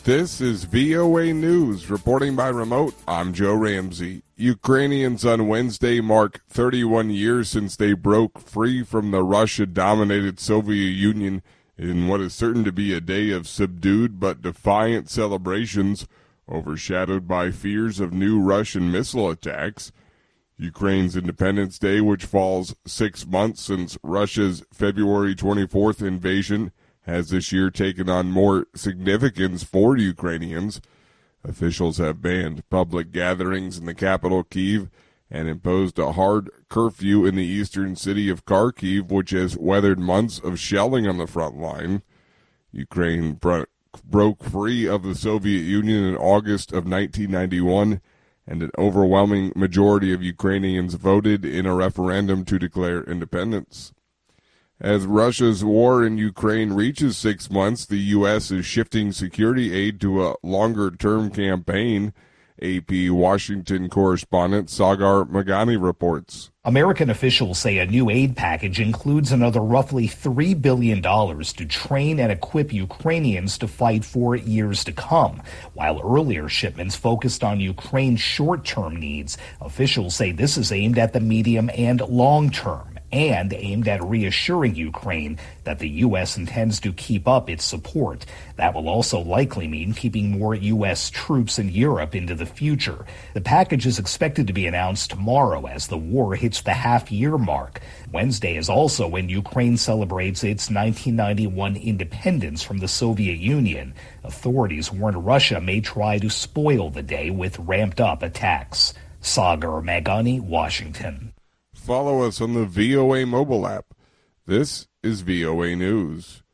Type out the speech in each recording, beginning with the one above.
This is VOA News. Reporting by remote, I'm Joe Ramsey. Ukrainians on Wednesday mark 31 years since they broke free from the Russia-dominated Soviet Union in what is certain to be a day of subdued but defiant celebrations, overshadowed by fears of new Russian missile attacks. Ukraine's Independence Day, which falls 6 months since Russia's February 24th invasion, has this year taken on more significance for Ukrainians. Officials have banned public gatherings in the capital, Kyiv, and imposed a hard curfew in the eastern city of Kharkiv, which has weathered months of shelling on the front line. Ukraine broke free of the Soviet Union in August of 1991, and an overwhelming majority of Ukrainians voted in a referendum to declare independence. As Russia's war in Ukraine reaches 6 months, the U.S. is shifting security aid to a longer-term campaign. AP Washington correspondent Sagar Meghani reports. American officials say a new aid package includes another roughly $3 billion to train and equip Ukrainians to fight for years to come. While earlier shipments focused on Ukraine's short-term needs, officials say this is aimed at the medium and long-term, and aimed at reassuring Ukraine that the U.S. intends to keep up its support. That will also likely mean keeping more U.S. troops in Europe into the future. The package is expected to be announced tomorrow as the war hits the half-year mark. Wednesday is also when Ukraine celebrates its 1991 independence from the Soviet Union. Authorities warned Russia may try to spoil the day with ramped-up attacks. Sagar Meghani, Washington. Follow us on the VOA mobile app. This is VOA News.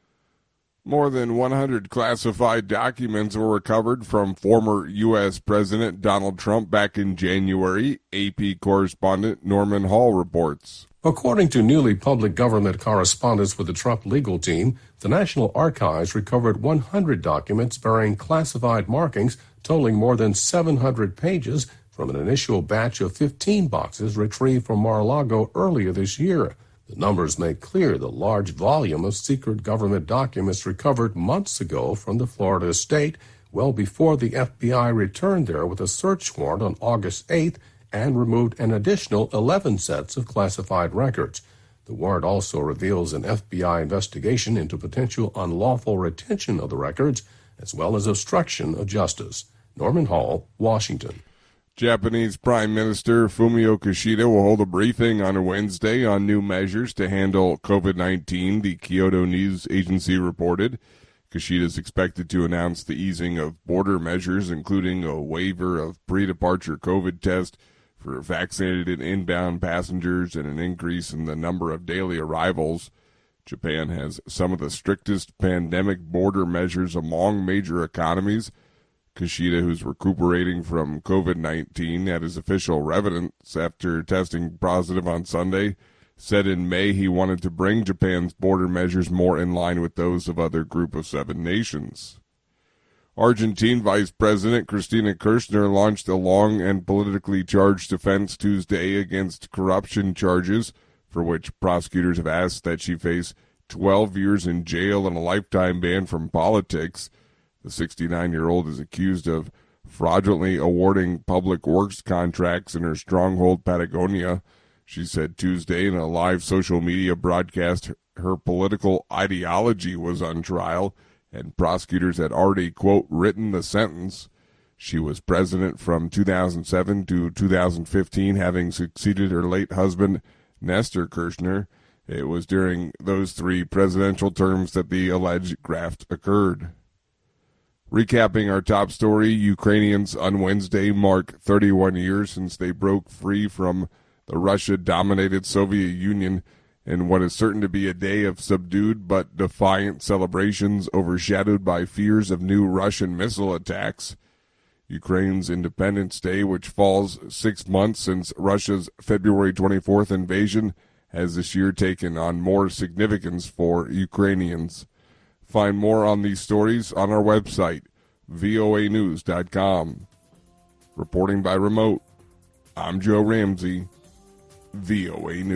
More than 100 classified documents were recovered from former U.S. President Donald Trump back in January, AP correspondent Norman Hall reports. According to newly public government correspondence with the Trump legal team, the National Archives recovered 100 documents bearing classified markings totaling more than 700 pages from an initial batch of 15 boxes retrieved from Mar-a-Lago earlier this year. The numbers make clear the large volume of secret government documents recovered months ago from the Florida estate, well before the FBI returned there with a search warrant on August 8th and removed an additional 11 sets of classified records. The warrant also reveals an FBI investigation into potential unlawful retention of the records, as well as obstruction of justice. Norman Hall, Washington. Japanese Prime Minister Fumio Kishida will hold a briefing on Wednesday on new measures to handle COVID-19, the Kyodo News Agency reported. Kishida is expected to announce the easing of border measures, including a waiver of pre-departure COVID test for vaccinated and inbound passengers and an increase in the number of daily arrivals. Japan has some of the strictest pandemic border measures among major economies. Kishida, who's recuperating from COVID-19 at his official residence after testing positive on Sunday, said in May he wanted to bring Japan's border measures more in line with those of other Group of Seven nations. Argentine Vice President Cristina Kirchner launched a long and politically charged defense Tuesday against corruption charges, for which prosecutors have asked that she face 12 years in jail and a lifetime ban from politics. The 69-year-old is accused of fraudulently awarding public works contracts in her stronghold Patagonia. She said Tuesday in a live social media broadcast her political ideology was on trial, and prosecutors had already, quote, written the sentence. She was president from 2007 to 2015, having succeeded her late husband, Nestor Kirchner. It was during those three presidential terms that the alleged graft occurred. Recapping our top story, Ukrainians on Wednesday mark 31 years since they broke free from the Russia-dominated Soviet Union in what is certain to be a day of subdued but defiant celebrations overshadowed by fears of new Russian missile attacks. Ukraine's Independence Day, which falls 6 months since Russia's February 24th invasion, has this year taken on more significance for Ukrainians. Find more on these stories on our website, voanews.com. Reporting by remote, I'm Joe Ramsey, VOA News.